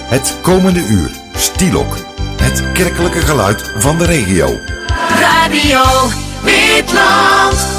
Het komende uur, Stielok. Het kerkelijke geluid van de regio. Radio Witland.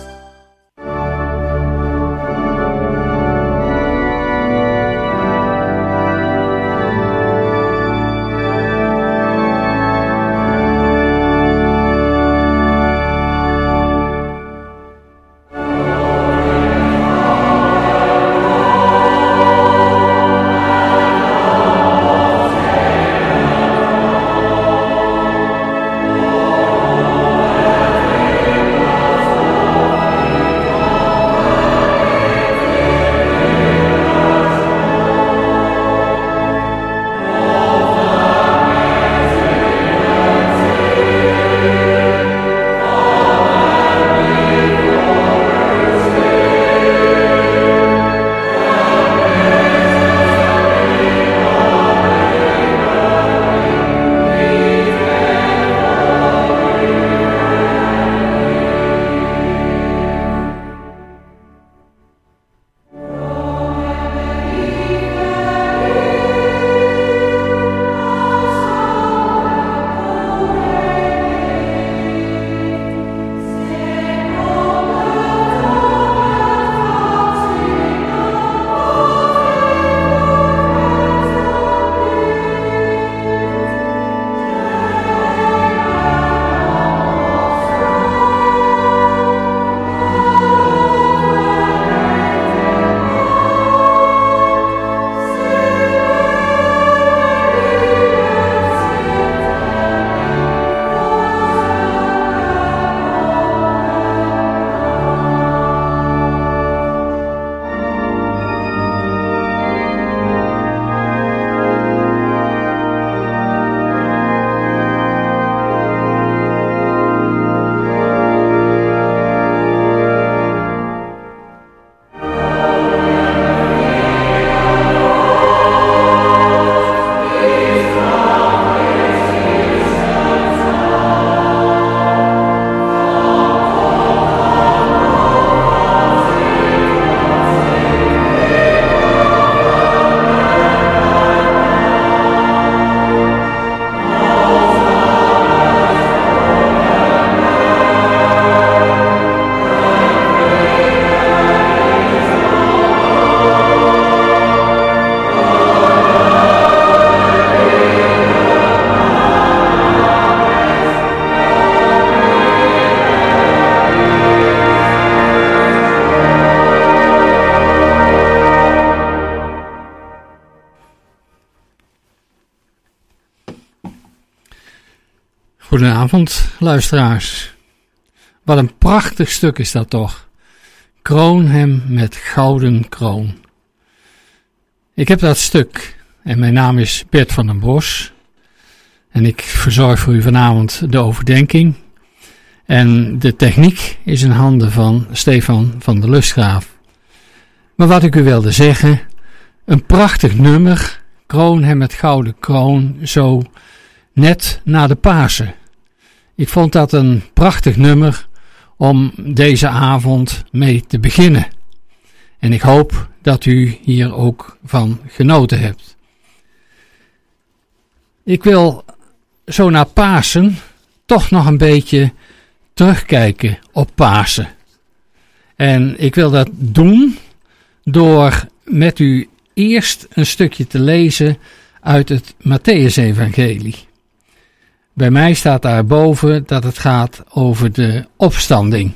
Goedenavond, luisteraars. Wat een prachtig stuk is dat toch. Kroon hem met gouden kroon. Ik heb dat stuk en mijn naam is Bert van den Bos. En ik verzorg voor u vanavond de overdenking. En de techniek is in handen van Stefan van der Lustgraaf. Maar wat ik u wilde zeggen, een prachtig nummer, Kroon hem met gouden kroon, zo net na de Pasen. Ik vond dat een prachtig nummer om deze avond mee te beginnen. En ik hoop dat u hier ook van genoten hebt. Ik wil zo na Pasen toch nog een beetje terugkijken op Pasen. En ik wil dat doen door met u eerst een stukje te lezen uit het Mattheüs-evangelie. Bij mij staat daarboven dat het gaat over de opstanding.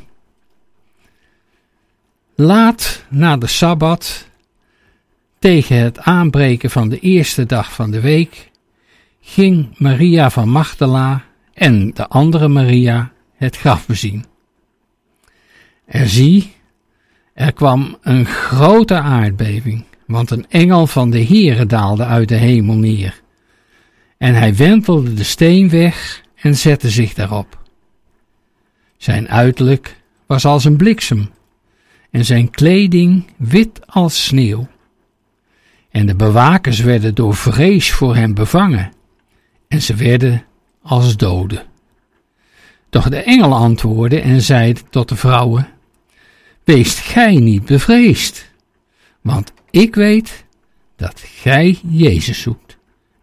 Laat na de Sabbat, tegen het aanbreken van de eerste dag van de week, ging Maria van Magdala en de andere Maria het graf bezien. En zie, er kwam een grote aardbeving, want een engel van de Heere daalde uit de hemel neer. En hij wentelde de steen weg en zette zich daarop. Zijn uiterlijk was als een bliksem en zijn kleding wit als sneeuw. En de bewakers werden door vrees voor hem bevangen en ze werden als doden. Doch de engel antwoordde en zei tot de vrouwen: Weest gij niet bevreesd, want ik weet dat gij Jezus zoekt,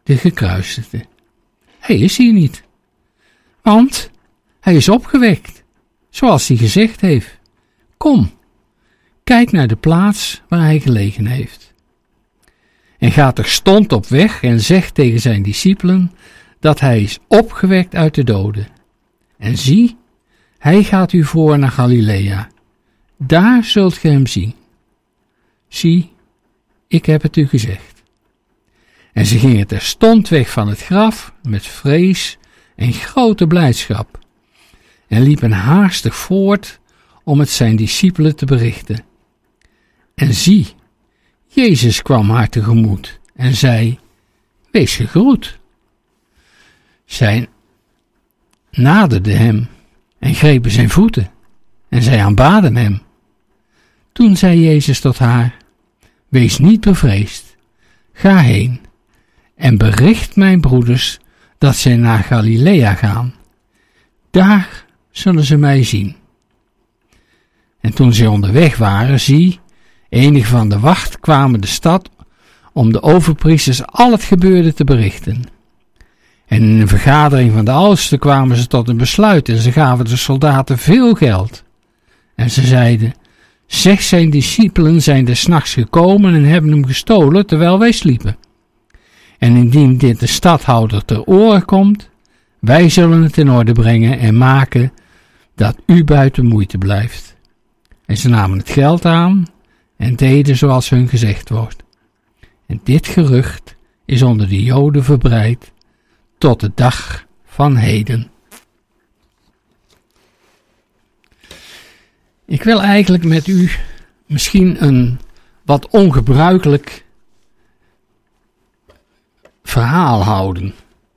de gekruisigde. Hij is hier niet, want hij is opgewekt, zoals hij gezegd heeft. Kom, kijk naar de plaats waar hij gelegen heeft. En gaat terstond op weg en zegt tegen zijn discipelen dat hij is opgewekt uit de doden. En zie, hij gaat u voor naar Galilea. Daar zult ge hem zien. Zie, ik heb het u gezegd. En ze gingen terstond weg van het graf met vrees en grote blijdschap en liepen haastig voort om het zijn discipelen te berichten. En zie, Jezus kwam haar tegemoet en zei, wees gegroet. Zij naderden hem en grepen zijn voeten en zij aanbaden hem. Toen zei Jezus tot haar, wees niet bevreesd, ga heen en bericht mijn broeders dat zij naar Galilea gaan. Daar zullen ze mij zien. En toen zij onderweg waren, zie, enigen van de wacht kwamen de stad om de overpriesters al het gebeurde te berichten. En in een vergadering van de oudsten kwamen ze tot een besluit en ze gaven de soldaten veel geld. En ze zeiden, zeg, zijn discipelen zijn des nachts gekomen en hebben hem gestolen terwijl wij sliepen. En indien dit de stadhouder ter oren komt, wij zullen het in orde brengen en maken dat u buiten moeite blijft. En ze namen het geld aan en deden zoals hun gezegd wordt. En dit gerucht is onder de Joden verbreid tot de dag van heden. Ik wil eigenlijk met u misschien een wat ongebruikelijk verhaal houden.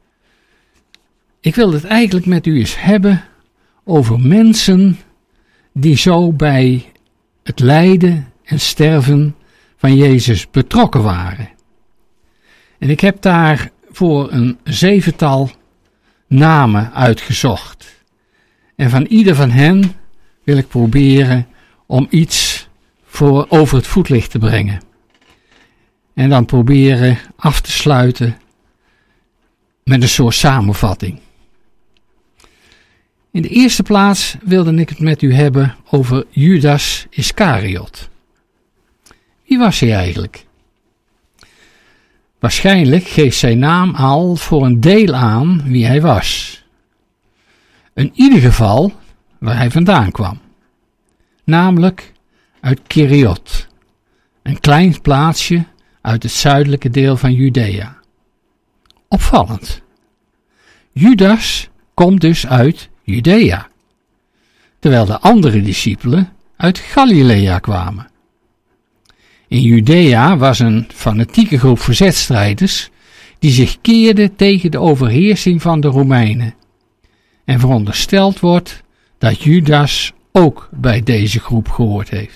Ik wil het eigenlijk met u eens hebben over mensen die zo bij het lijden en sterven van Jezus betrokken waren. En ik heb daar voor een 7-tal namen uitgezocht. En van ieder van hen wil ik proberen om iets over het voetlicht te brengen. En dan proberen af te sluiten met een soort samenvatting. In de eerste plaats wilde ik het met u hebben over Judas Iscariot. Wie was hij eigenlijk? Waarschijnlijk geeft zijn naam al voor een deel aan wie hij was. In ieder geval waar hij vandaan kwam. Namelijk uit Keriot, een klein plaatsje uit het zuidelijke deel van Judea. Opvallend. Judas komt dus uit Judea, terwijl de andere discipelen uit Galilea kwamen. In Judea was een fanatieke groep verzetstrijders die zich keerden tegen de overheersing van de Romeinen. En verondersteld wordt dat Judas ook bij deze groep gehoord heeft.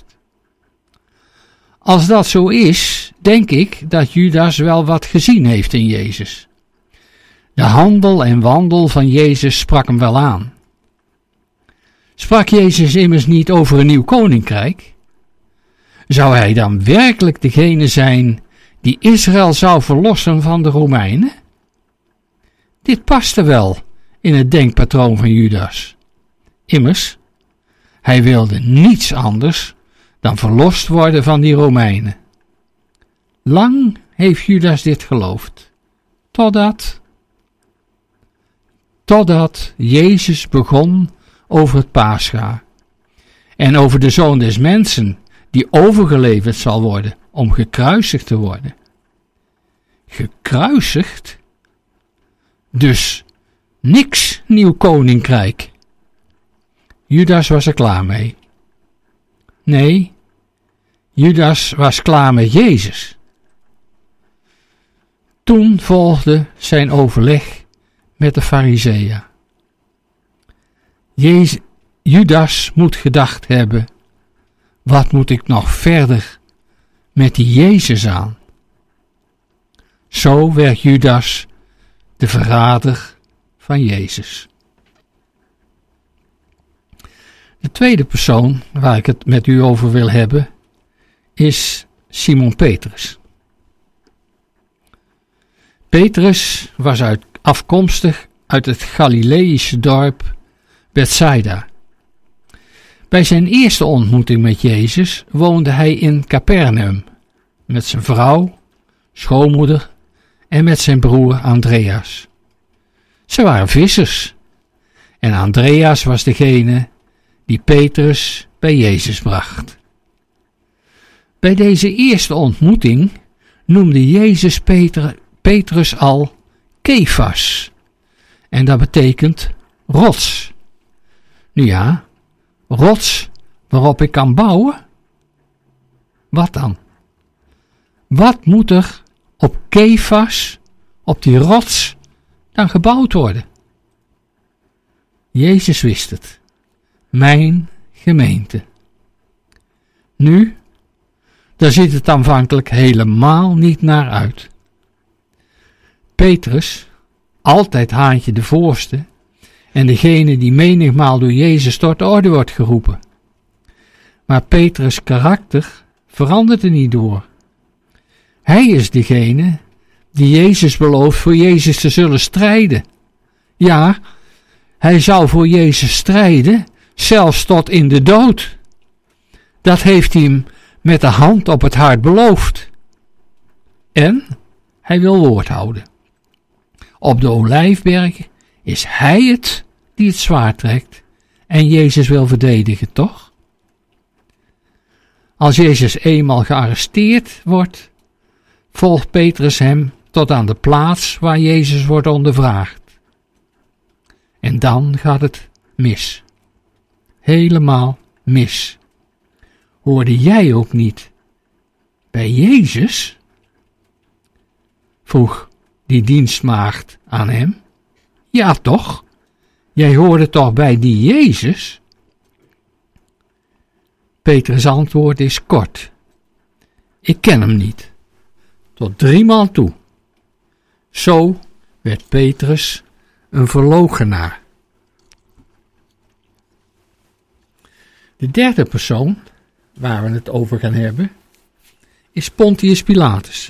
Als dat zo is, denk ik dat Judas wel wat gezien heeft in Jezus. De handel en wandel van Jezus sprak hem wel aan. Sprak Jezus immers niet over een nieuw koninkrijk? Zou hij dan werkelijk degene zijn die Israël zou verlossen van de Romeinen? Dit paste wel in het denkpatroon van Judas. Immers, hij wilde niets anders dan verlost worden van die Romeinen. Lang heeft Judas dit geloofd, totdat Jezus begon over het Pascha en over de Zoon des Mensen die overgeleverd zal worden om gekruisigd te worden. Gekruisigd? Dus niks nieuw koninkrijk. Judas was er klaar mee. Nee, Judas was klaar met Jezus. Toen volgde zijn overleg met de Farizeeën. Judas moet gedacht hebben, wat moet ik nog verder met die Jezus aan? Zo werd Judas de verrader van Jezus. De tweede persoon waar ik het met u over wil hebben is Simon Petrus. Petrus was afkomstig uit het Galileïsche dorp Bethsaida. Bij zijn eerste ontmoeting met Jezus woonde hij in Capernaum met zijn vrouw, schoonmoeder en met zijn broer Andreas. Ze waren vissers en Andreas was degene die Petrus bij Jezus bracht. Bij deze eerste ontmoeting noemde Jezus Petrus al Kefas en dat betekent rots. Nu ja, rots waarop ik kan bouwen? Wat dan? Wat moet er op Kefas, op die rots, dan gebouwd worden? Jezus wist het. Mijn gemeente. Nu, daar ziet het aanvankelijk helemaal niet naar uit. Petrus, altijd haantje de voorste, en degene die menigmaal door Jezus tot orde wordt geroepen. Maar Petrus' karakter verandert er niet door. Hij is degene die Jezus belooft voor Jezus te zullen strijden. Ja, hij zou voor Jezus strijden, zelfs tot in de dood. Dat heeft hij hem met de hand op het hart beloofd. En hij wil woord houden. Op de Olijfberg is hij het die het zwaard trekt en Jezus wil verdedigen, toch? Als Jezus eenmaal gearresteerd wordt, volgt Petrus hem tot aan de plaats waar Jezus wordt ondervraagd. En dan gaat het mis. Helemaal mis. Hoorde jij ook niet bij Jezus? Vroeg die dienstmaagd aan hem. Ja toch? Jij hoorde toch bij die Jezus? Petrus' antwoord is kort. Ik ken hem niet. Tot 3 maal toe. Zo werd Petrus een verloochenaar. De derde persoon waar we het over gaan hebben is Pontius Pilatus.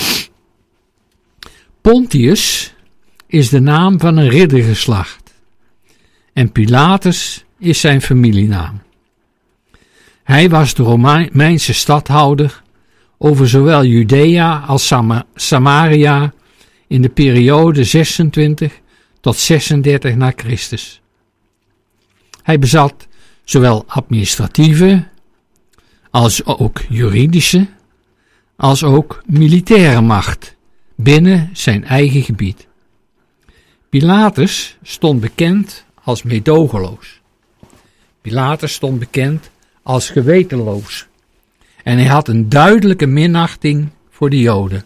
Pontius is de naam van een riddergeslacht en Pilatus is zijn familienaam. Hij was de Romeinse stadhouder over zowel Judea als Samaria in de periode 26 tot 36 na Christus. Hij bezat zowel administratieve als ook juridische als ook militaire macht binnen zijn eigen gebied. Pilatus stond bekend als meedogenloos. Pilatus stond bekend als gewetenloos. En hij had een duidelijke minachting voor de Joden.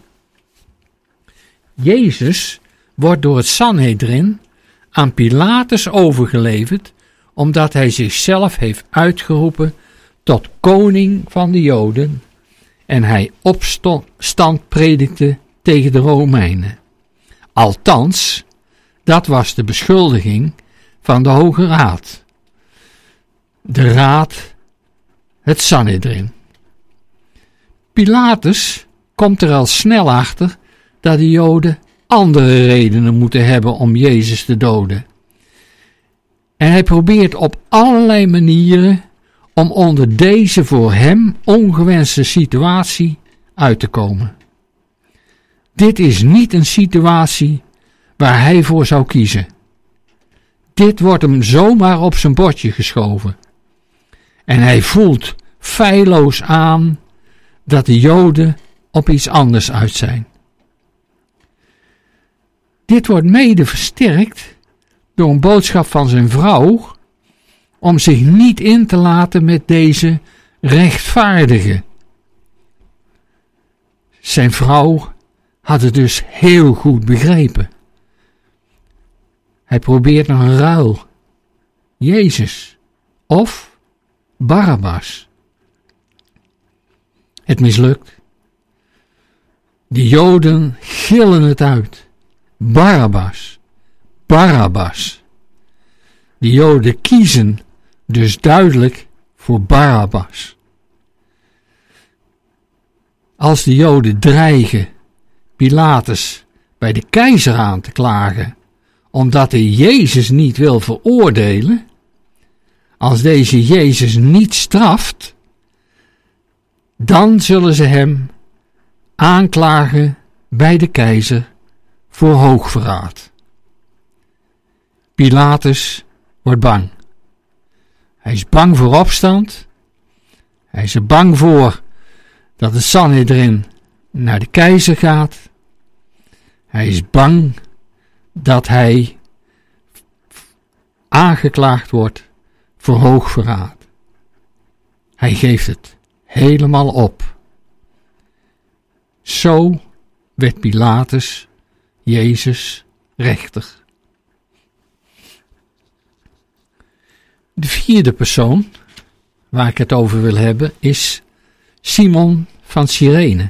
Jezus wordt door het Sanhedrin aan Pilatus overgeleverd, omdat hij zichzelf heeft uitgeroepen tot koning van de Joden en hij opstand predikte tegen de Romeinen. Althans, dat was de beschuldiging van de Hoge Raad. De raad, het Sanhedrin. Pilatus komt er al snel achter dat de Joden andere redenen moeten hebben om Jezus te doden. En hij probeert op allerlei manieren om onder deze voor hem ongewenste situatie uit te komen. Dit is niet een situatie waar hij voor zou kiezen. Dit wordt hem zomaar op zijn bordje geschoven. En hij voelt feilloos aan dat de Joden op iets anders uit zijn. Dit wordt mede versterkt door een boodschap van zijn vrouw om zich niet in te laten met deze rechtvaardige. Zijn vrouw had het dus heel goed begrepen. Hij probeert nog een ruil. Jezus of Barabbas. Het mislukt. De Joden gillen het uit. Barabbas. Barabbas. De Joden kiezen dus duidelijk voor Barabbas. Als de Joden dreigen Pilatus bij de keizer aan te klagen, omdat hij Jezus niet wil veroordelen, als deze Jezus niet straft, dan zullen ze hem aanklagen bij de keizer voor hoogverraad. Pilatus wordt bang. Hij is bang voor opstand. Hij is er bang voor dat de Sanhedrin naar de keizer gaat. Hij is bang dat hij aangeklaagd wordt voor hoogverraad. Hij geeft het helemaal op. Zo werd Pilatus Jezus rechter. De vierde persoon waar ik het over wil hebben is Simon van Cyrene.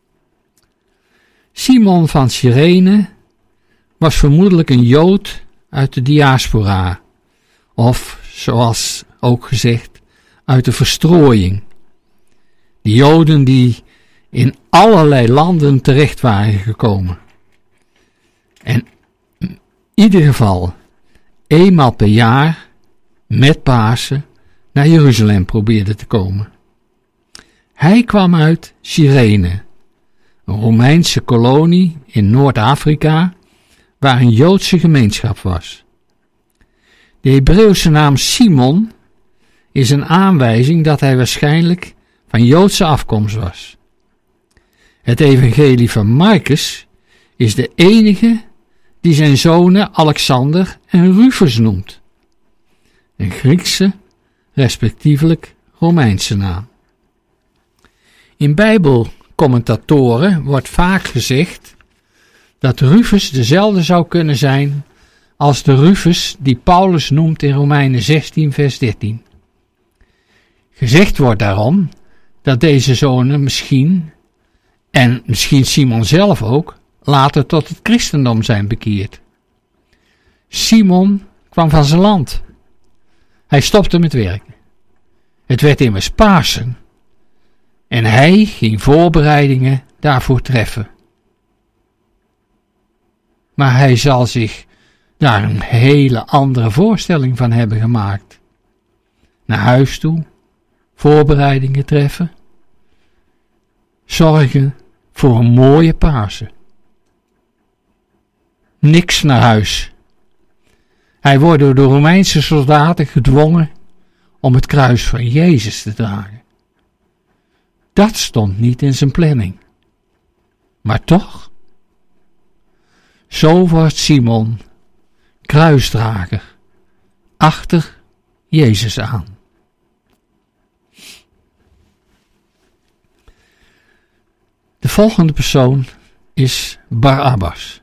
Simon van Cyrene was vermoedelijk een Jood uit de diaspora, of zoals ook gezegd, uit de verstrooiing. De Joden die in allerlei landen terecht waren gekomen. En in ieder geval eenmaal per jaar met Pasen naar Jeruzalem probeerde te komen. Hij kwam uit Cyrene, een Romeinse kolonie in Noord-Afrika, waar een Joodse gemeenschap was. De Hebreeuwse naam Simon is een aanwijzing dat hij waarschijnlijk van Joodse afkomst was. Het evangelie van Marcus is de enige die zijn zonen Alexander en Rufus noemt. Een Griekse, respectievelijk Romeinse naam. In Bijbelcommentatoren wordt vaak gezegd dat Rufus dezelfde zou kunnen zijn als de Rufus die Paulus noemt in Romeinen 16 vers 13. Gezegd wordt daarom dat deze zonen misschien, en misschien Simon zelf ook, later tot het christendom zijn bekeerd. Simon kwam van zijn land. Hij stopte met werken. Het werd immers Pasen. En hij ging voorbereidingen daarvoor treffen. Maar hij zal zich daar een hele andere voorstelling van hebben gemaakt. Naar huis toe, voorbereidingen treffen, zorgen voor een mooie Pasen. Niks naar huis. Hij wordt door de Romeinse soldaten gedwongen om het kruis van Jezus te dragen. Dat stond niet in zijn planning. Maar toch, zo wordt Simon kruisdrager achter Jezus aan. De volgende persoon is Barabbas.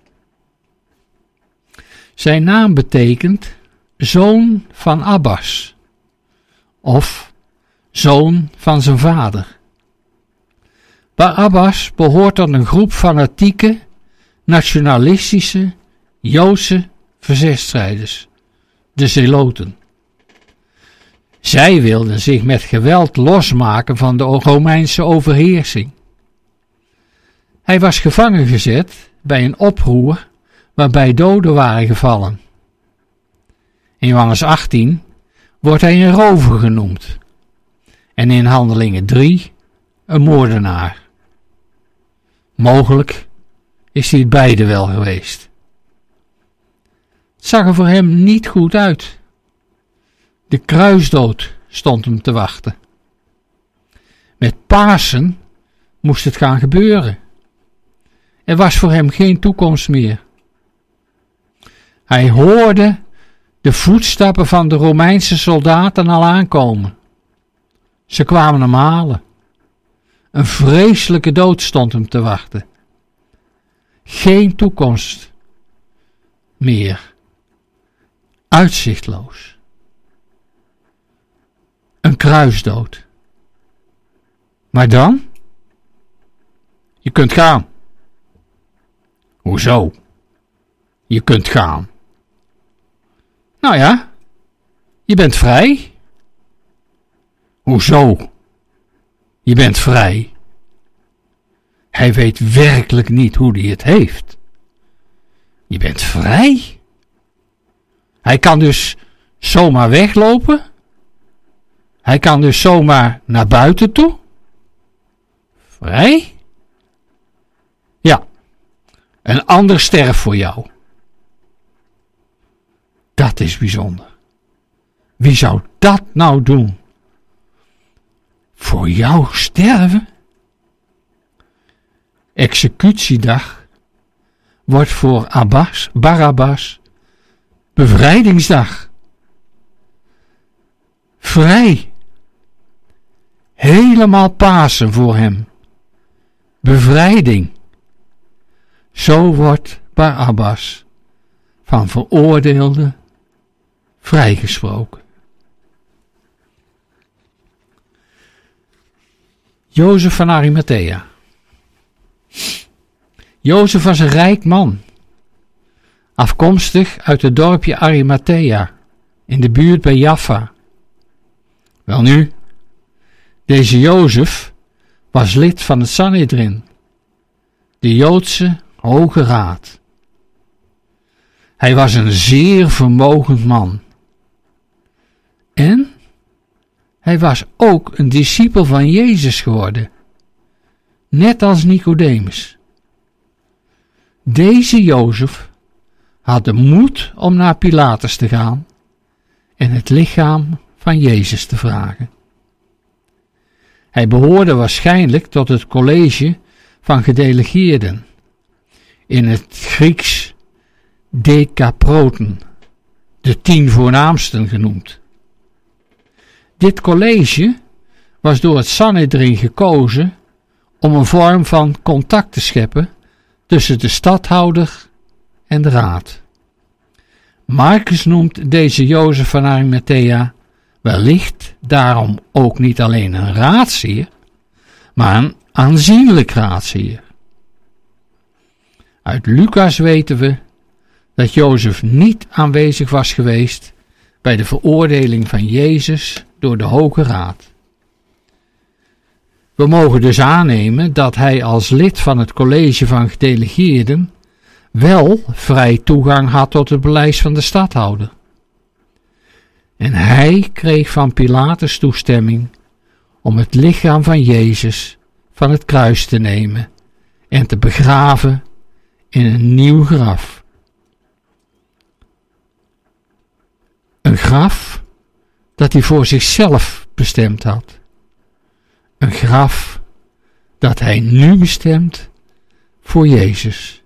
Zijn naam betekent zoon van Abbas of zoon van zijn vader. Barabbas behoort tot een groep fanatieke, nationalistische, Joodse verzetstrijders, de Zeloten. Zij wilden zich met geweld losmaken van de Romeinse overheersing. Hij was gevangen gezet bij een oproer waarbij doden waren gevallen. In Johannes 18 wordt hij een rover genoemd en in Handelingen 3 een moordenaar. Mogelijk is hij het beide wel geweest. Het zag er voor hem niet goed uit. De kruisdood stond hem te wachten. Met Pasen moest het gaan gebeuren. Er was voor hem geen toekomst meer. Hij hoorde de voetstappen van de Romeinse soldaten al aankomen. Ze kwamen hem halen. Een vreselijke dood stond hem te wachten. Geen toekomst meer. Uitzichtloos. Een kruisdood. Maar dan? Je kunt gaan. Hoezo? Je kunt gaan. Nou ja, je bent vrij. Hoezo? Je bent vrij. Hij weet werkelijk niet hoe hij het heeft. Je bent vrij. Hij kan dus zomaar weglopen. Hij kan dus zomaar naar buiten toe. Vrij? Ja. Een ander sterft voor jou. Dat is bijzonder. Wie zou dat nou doen? Voor jou sterven? Executiedag wordt voor Barabbas bevrijdingsdag. Vrij. Helemaal Pasen voor hem. Bevrijding. Zo wordt Barabbas van veroordeelden vrijgesproken. Jozef van Arimathea. Jozef was een rijk man, afkomstig uit het dorpje Arimathea, in de buurt bij Jaffa. Welnu, deze Jozef was lid van het Sanhedrin, de Joodse Hoge Raad. Hij was een zeer vermogend man. En hij was ook een discipel van Jezus geworden, net als Nicodemus. Deze Jozef had de moed om naar Pilatus te gaan en het lichaam van Jezus te vragen. Hij behoorde waarschijnlijk tot het college van gedelegeerden, in het Grieks Dekaproten, de 10 voornaamsten genoemd. Dit college was door het Sanhedrin gekozen om een vorm van contact te scheppen tussen de stadhouder en de raad. Marcus noemt deze Jozef van Arimathea wellicht daarom ook niet alleen een raadsheer, maar een aanzienlijk raadsheer. Uit Lucas weten we dat Jozef niet aanwezig was geweest bij de veroordeling van Jezus door de Hoge Raad. We mogen dus aannemen dat hij als lid van het college van gedelegeerden wel vrij toegang had tot het paleis van de stadhouder. En hij kreeg van Pilatus toestemming om het lichaam van Jezus van het kruis te nemen en te begraven in een nieuw graf. Een graf dat hij voor zichzelf bestemd had. Een graf dat hij nu bestemt voor Jezus.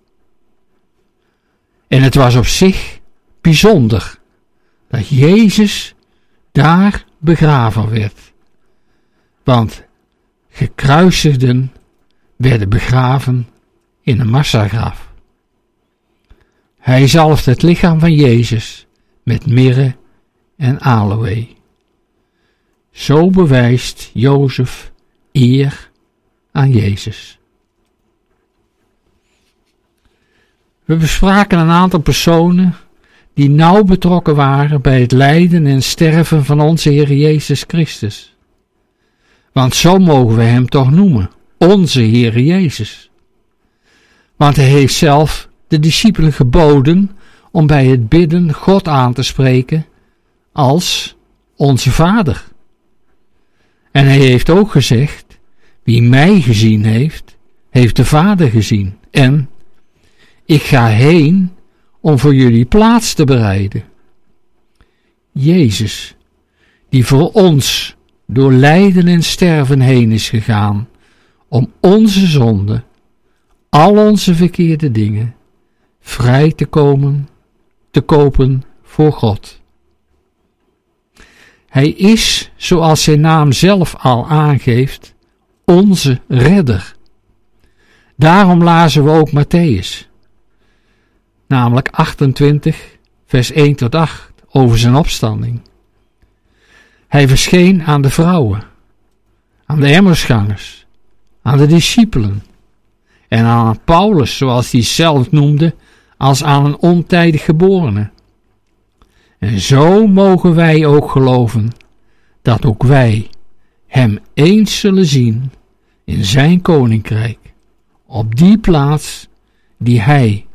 En het was op zich bijzonder dat Jezus daar begraven werd. Want gekruisigden werden begraven in een massagraf. Hij zalft het lichaam van Jezus met mirre en aloë. Zo bewijst Jozef eer aan Jezus. We bespraken een aantal personen die nauw betrokken waren bij het lijden en sterven van onze Heer Jezus Christus. Want zo mogen we hem toch noemen, onze Heer Jezus. Want hij heeft zelf de discipelen geboden om bij het bidden God aan te spreken als onze Vader. En hij heeft ook gezegd, wie mij gezien heeft, heeft de Vader gezien. En ik ga heen om voor jullie plaats te bereiden. Jezus, die voor ons door lijden en sterven heen is gegaan, om onze zonde, al onze verkeerde dingen, vrij te kopen voor God. Hij is, zoals zijn naam zelf al aangeeft, onze redder. Daarom lazen we ook Mattheüs, namelijk 28, vers 1 tot 8, over zijn opstanding. Hij verscheen aan de vrouwen, aan de Emmausgangers, aan de discipelen en aan Paulus, zoals hij zelf noemde, als aan een ontijdig geborene. En zo mogen wij ook geloven dat ook wij hem eens zullen zien in zijn koninkrijk, op die plaats die hij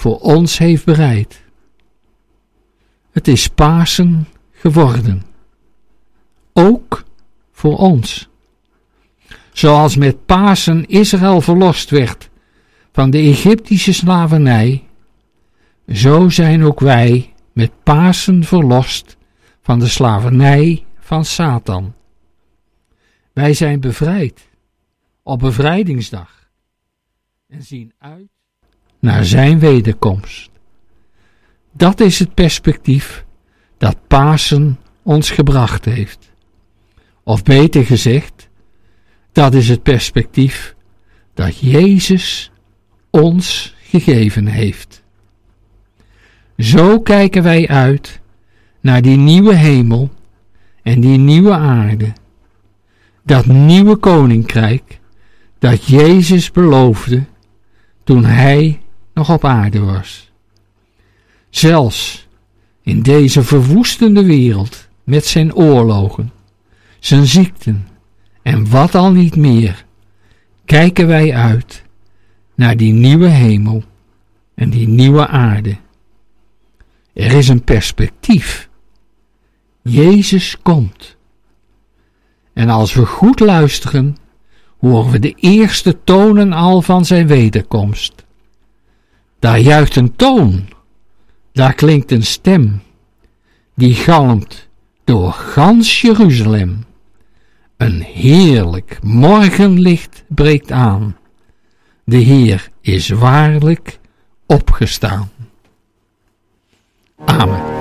voor ons heeft bereid. Het is Pasen geworden. Ook voor ons. Zoals met Pasen Israël verlost werd van de Egyptische slavernij, zo zijn ook wij met Pasen verlost van de slavernij van Satan. Wij zijn bevrijd op bevrijdingsdag en zien uit naar zijn wederkomst. Dat is het perspectief dat Pasen ons gebracht heeft. Of beter gezegd, dat is het perspectief dat Jezus ons gegeven heeft. Zo kijken wij uit naar die nieuwe hemel en die nieuwe aarde, dat nieuwe koninkrijk dat Jezus beloofde toen hij nog op aarde was. Zelfs in deze verwoestende wereld met zijn oorlogen, zijn ziekten en wat al niet meer, kijken wij uit naar die nieuwe hemel en die nieuwe aarde. Er is een perspectief. Jezus komt. En als we goed luisteren, horen we de eerste tonen al van zijn wederkomst. Daar juicht een toon, daar klinkt een stem, die galmt door gans Jeruzalem. Een heerlijk morgenlicht breekt aan. De Heer is waarlijk opgestaan. Amen.